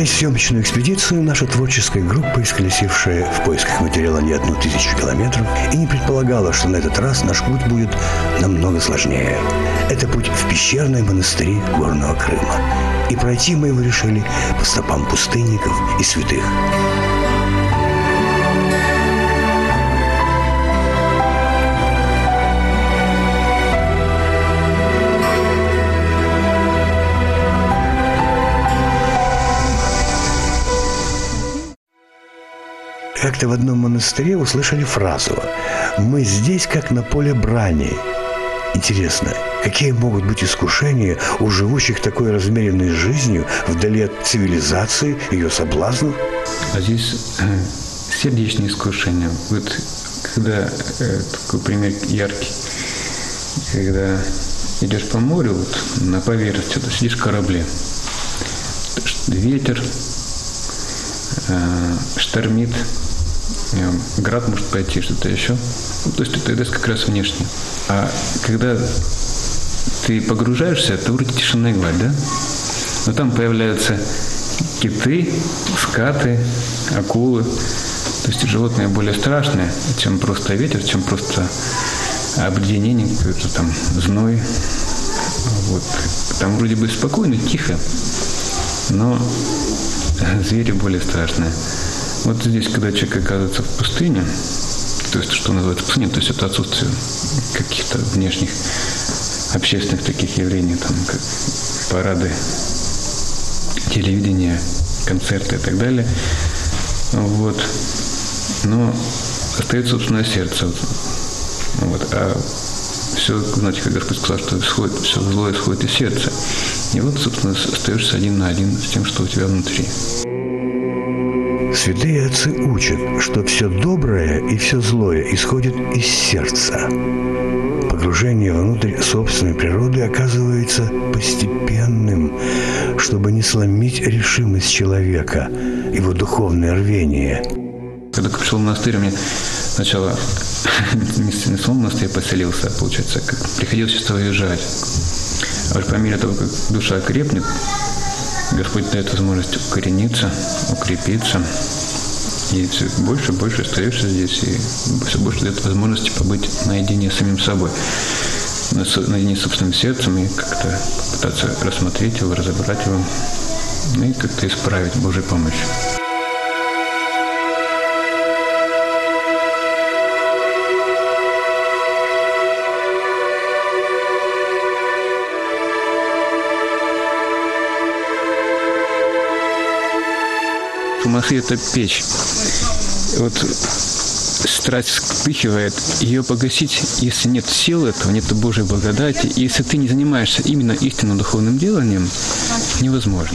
Отправляясь в съемочную экспедицию, наша творческая группа, исколесившая в поисках материала не 1000 километров, и не предполагала, что на этот раз наш путь будет намного сложнее. Это путь в пещерные монастыри Горного Крыма. И пройти мы его решили по стопам пустынников и святых. Как-то в одном монастыре услышали фразу «Мы здесь, как на поле брани». Интересно, какие могут быть искушения у живущих такой размеренной жизнью вдали от цивилизации, ее соблазнов? А здесь сердечные искушения. Вот когда, такой пример яркий, когда идешь по морю, вот, на поверхности, ты сидишь в корабле, ветер, штормит, град может пойти, что-то еще. То есть это как раз внешне. А когда ты погружаешься, то вроде тишина и гладь, да? Но там появляются киты, скаты, акулы. То есть животные более страшные, чем просто ветер, чем просто обледенение, какой-то там зной. Вот. Там вроде бы спокойно, тихо, но звери более страшные. Вот здесь, когда человек оказывается в пустыне, то есть, что называется пустыня, то есть это отсутствие каких-то внешних общественных таких явлений, там, как парады, телевидение, концерты и так далее. Вот. Но остается собственное сердце. Вот. А все, знаете, как Господь сказал, что все злое исходит из сердца. И вот, собственно, остаешься один на один с тем, что у тебя внутри. Святые отцы учат, что все доброе и все злое исходит из сердца. Погружение внутрь собственной природы оказывается постепенным, чтобы не сломить решимость человека, его духовное рвение. Когда я пришел в монастырь, мне сначала не в самом монастыре поселился, а получается, как приходилось часто уезжать. А уж по мере того, как душа крепнет, Господь дает возможность укорениться, укрепиться. И все больше и больше остаешься здесь, и все больше дает возможности побыть наедине с самим собой, наедине с собственным сердцем, и как-то пытаться рассмотреть его, разобрать его, ну и как-то исправить Божьей помощью. Монастырь – это печь. Вот страсть вспыхивает, ее погасить, если нет сил этого, нет Божьей благодати, и если ты не занимаешься именно истинным духовным деланием, невозможно.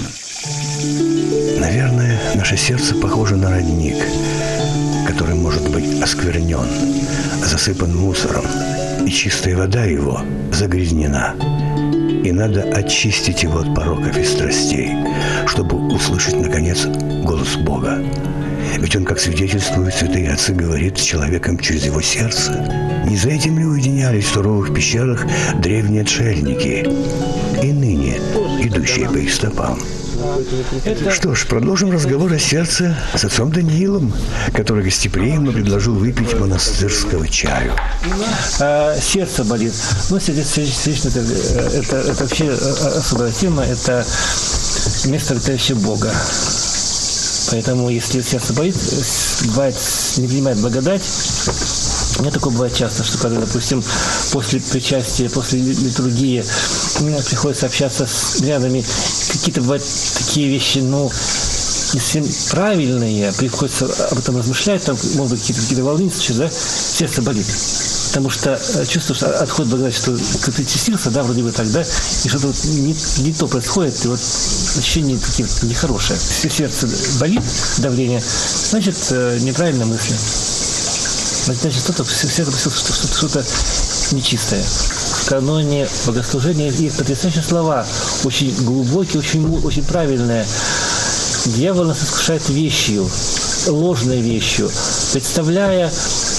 Наверное, наше сердце похоже на родник, который может быть осквернен, засыпан мусором, и чистая вода его загрязнена. И надо очистить его от пороков и страстей, чтобы услышать, наконец, голос Бога. Ведь он, как свидетельствуют святые отцы, говорит с человеком через его сердце. Не за этим ли уединялись в суровых пещерах древние отшельники, и ныне идущие по их стопам? Что ж, продолжим разговор о сердце с отцом Даниилом, который гостеприимно предложил выпить монастырского чаю. Сердце болит. Ну, сердечно это вообще особая тема, это место обитающего Бога. Поэтому, если сердце болит, бывает, не принимает благодать. У меня такое бывает часто, что когда, допустим, после причастия, после литургии мне приходится общаться с рядами, какие-то бывают такие вещи, ну, не совсем правильные, приходится об этом размышлять, там, может быть, какие-то волнения, да, сердце болит. Потому что чувствуешь, отходит благодать, что ты чистился, да, вроде бы так, да, и что-то вот не то происходит, и вот ощущения такие вот нехорошие. Если сердце болит, давление, значит, неправильные мысли. Значит, что-то нечистое. В каноне богослужения есть потрясающие слова, очень глубокие, очень правильные. Дьявол нас искушает вещью, ложной вещью, представляя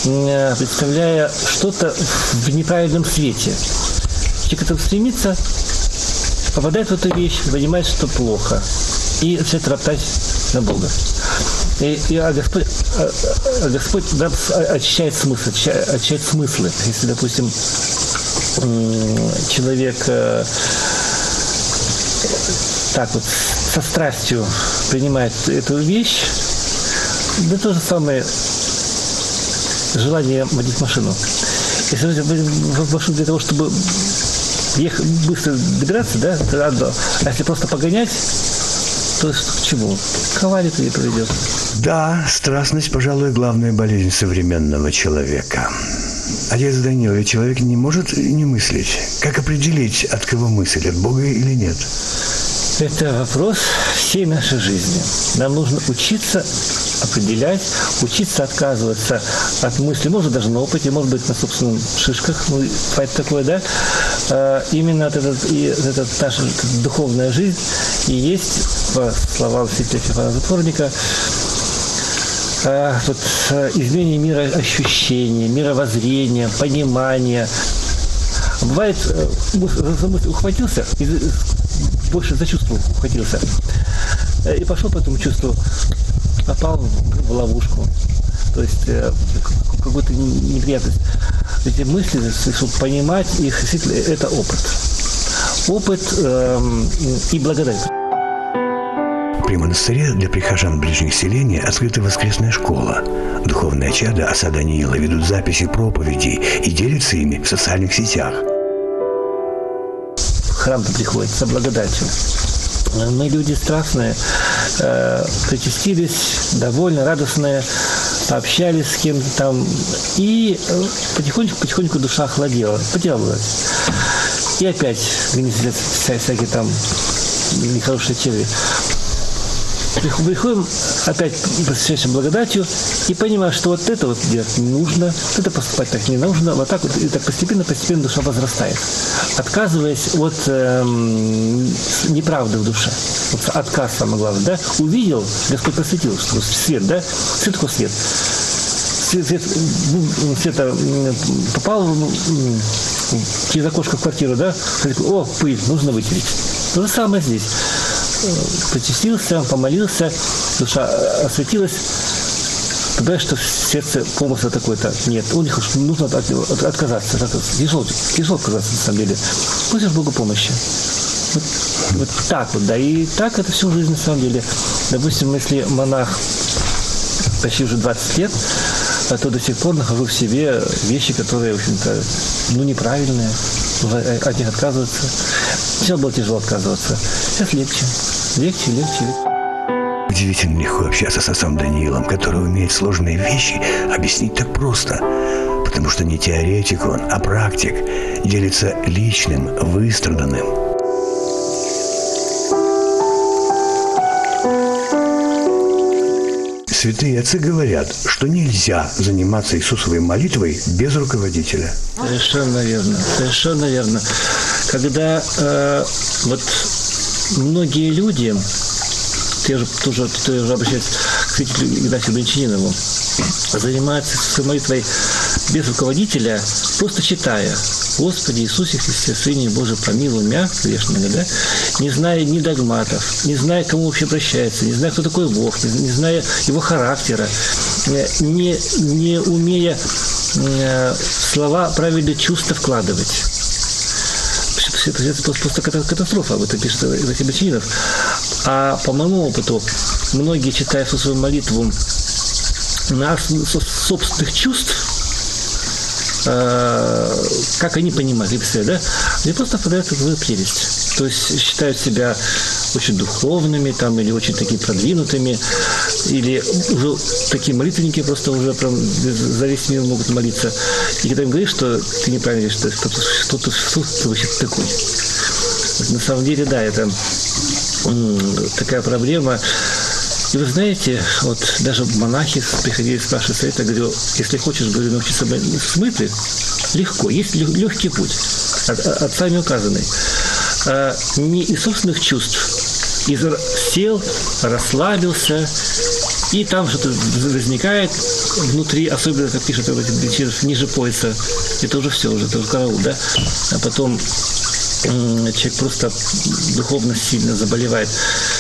что-то в неправильном свете. Человек к этому стремится, попадает в эту вещь, понимает, что плохо. и начинает роптать на Бога. А Господь нам очищает смыслы. Если, допустим, человек так вот со страстью принимает эту вещь, да то же самое желание водить машину. Если водить машину для того, чтобы быстро добираться, да, это одно. А если просто погонять, то к чему? К аварии ты приведет. Да, страстность, пожалуй, главная болезнь современного человека. Отец Даниил, человек не может не мыслить. Как определить, от кого мысль, от Бога или нет? Это вопрос всей нашей жизни. Нам нужно учиться определять, учиться отказываться от мысли, может даже на опыте, может быть на собственных шишках, ну, бывает такое, да? Именно эта наша духовная жизнь и есть, по словам святителя Феофана Затворника, изменение мира ощущения, мировоззрения, понимания. Бывает, за мысль ухватился, больше за чувство ухватился, и пошел по этому чувству, попал в ловушку, то есть какую-то неприятность. Эти мысли, чтобы понимать их, это опыт. Опыт и благодать. При монастыре для прихожан ближних селений открыта воскресная школа. Духовные чада отца Даниила ведут записи проповедей и делятся ими в социальных сетях. В храм-то приходит со благодатью. Мы люди страстные, причастились, довольны, радостные, пообщались с кем-то там, и потихоньку душа охладела, поделалась. И опять гнездят всякие там нехорошие черви. Приходим опять посвящаем благодатью и понимаем, что вот это вот делать не нужно, это поступать так не нужно, вот так вот, и так постепенно душа возрастает, отказываясь от неправды в душе. Вот отказ самое главное, да? Увидел, Господь просветил, что свет, да? Что такое свет? Свет попал через окошко в квартиру, да? О, пыль, нужно вытереть. То же самое здесь. Причастился, помолился, душа осветилась, тогда что в сердце помысла такой-то нет. У них нужно отказаться. Тяжело отказаться, на самом деле. Просишь Богу помощи. Вот так вот, да. И так это всю жизнь, на самом деле. Допустим, если монах почти уже 20 лет, то до сих пор нахожу в себе вещи, которые, в общем-то, неправильные. От них отказываться. Сначала было тяжело отказываться. Сейчас легче. Легче. Удивительно легко общаться с отцом Даниилом, который умеет сложные вещи объяснить так просто. Потому что не теоретик он, а практик. Делится личным, выстраданным. Святые отцы говорят, что нельзя заниматься Иисусовой молитвой без руководителя. Совершенно верно. Когда многие люди, я тоже обращаюсь к святителю Игнатию Брянчанинову, занимаются своей молитвой без руководителя, просто читая: «Господи Иисусе Христе, Сыне Божий, помилуй меня, грешного», да? Не зная ни догматов, не зная, к кому вообще обращается, не зная, кто такой Бог, не зная его характера, не умея слова правильно чувства вкладывать. Это просто катастрофа, об этом пишет Игнатий Брянчанинов. А по моему опыту, многие, читая свою молитву на собственных чувств, как они понимают, да, они просто впадают в свою прелесть. То есть считают себя очень духовными там, или очень такими продвинутыми, или уже такие молитвенники просто уже прям за весь мир могут молиться. И когда им говоришь, что ты неправильно говоришь, что ты вообще такой. На самом деле, да, это такая проблема. И вы знаете, вот даже монахи приходили спрашивать совета, говорю, если хочешь, говорю, научиться смыться, легко, есть легкий путь, отцами указанный. Не из собственных чувств, сел, расслабился, и там что-то возникает внутри, особенно, как пишут ниже пояса, это уже все, это уже караул, да? А потом человек просто духовно сильно заболевает.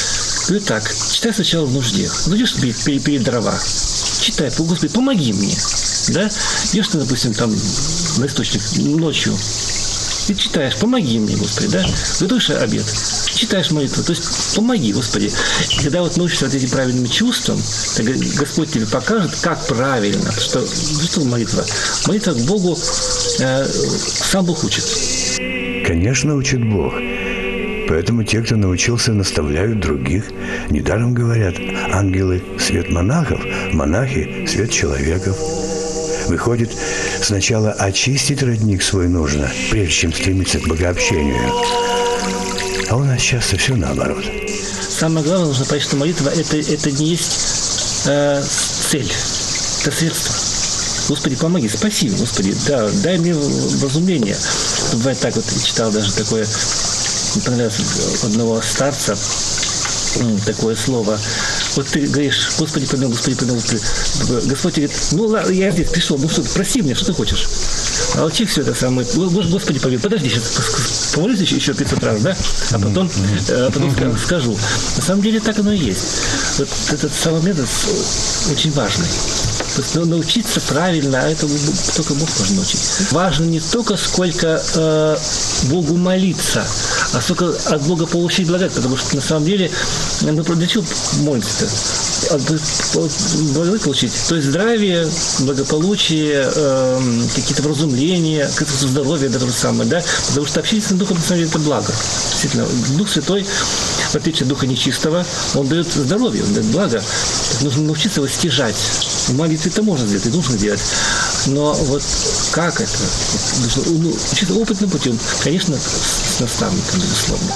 Говорю так, читай сначала в нужде. Ну, идешь перед дрова. Читай, Господи, помоги мне. Да? Идешь ты, допустим, там на источник ночью. Ты читаешь, помоги мне, Господи, да? Готовишь обед, читаешь молитву, то есть помоги, Господи. И когда вот научишься вот этим правильным чувствам, тогда Господь тебе покажет, как правильно. Что молитва? Молитва к Богу сам Бог учит. Конечно, учит Бог. Поэтому те, кто научился, наставляют других. Недаром говорят, ангелы – свет монахов, монахи – свет человеков. Выходит, сначала очистить родник свой нужно, прежде чем стремиться к богообщению. А у нас часто все наоборот. Самое главное, нужно понять, что молитва это не есть цель, это средство. Господи, помоги, спаси, Господи, да, дай мне разумение. Бывает так, вот я читал даже такое, мне понравилось одного старца, такое слово. Вот ты говоришь, Господи, помилуй, Господи, помилуй. Господь говорит, ну ладно, я здесь пришел, ну что, прости меня, что ты хочешь? А вот человек все это самое, Господи, помилуй, подожди, сейчас помолюсь еще 500 раз, да? А потом скажу. На самом деле так оно и есть. Вот этот самый метод очень важный. То есть научиться правильно, а это только Бог может научить. Важно не только сколько Богу молиться, а сколько от Бога получить благодать. Потому что на самом деле мы для чего молимся-то? Благодать получить. То есть здравие, благополучие, какие-то вразумления, какое-то здоровье, это то же самое, да? Потому что общение с Духом, на самом деле, это благо. Действительно, Дух Святой, в отличие от Духа Нечистого, Он дает здоровье, Он дает благо. Так нужно научиться его стяжать. В молитве это можно сделать, и нужно делать. Но вот как это? Нужно учиться опытным путем. Конечно, с наставником, безусловно.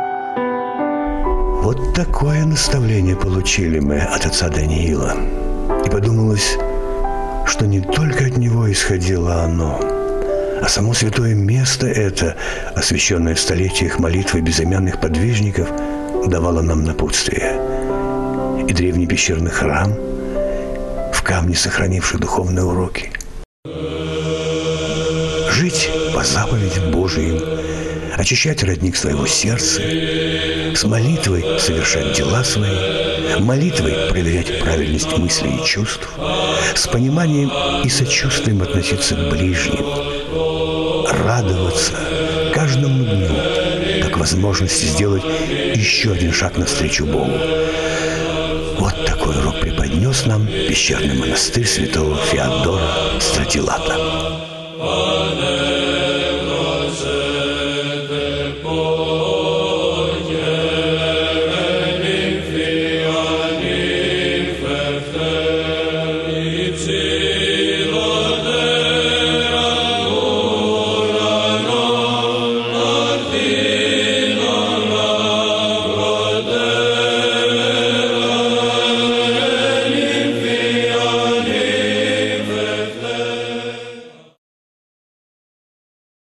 Вот такое наставление получили мы от отца Даниила. И подумалось, что не только от него исходило оно, а само святое место это, освященное в столетиях молитвой безымянных подвижников, давало нам напутствие. И древний пещерный храм, в камне сохранивший духовные уроки. Жить по заповедям Божиим, очищать родник своего сердца, с молитвой совершать дела свои, молитвой проверять правильность мыслей и чувств, с пониманием и сочувствием относиться к ближним, радоваться каждому дню, как возможности сделать еще один шаг навстречу Богу. Вот такой урок преподнес нам пещерный монастырь святого Феодора Стратилата.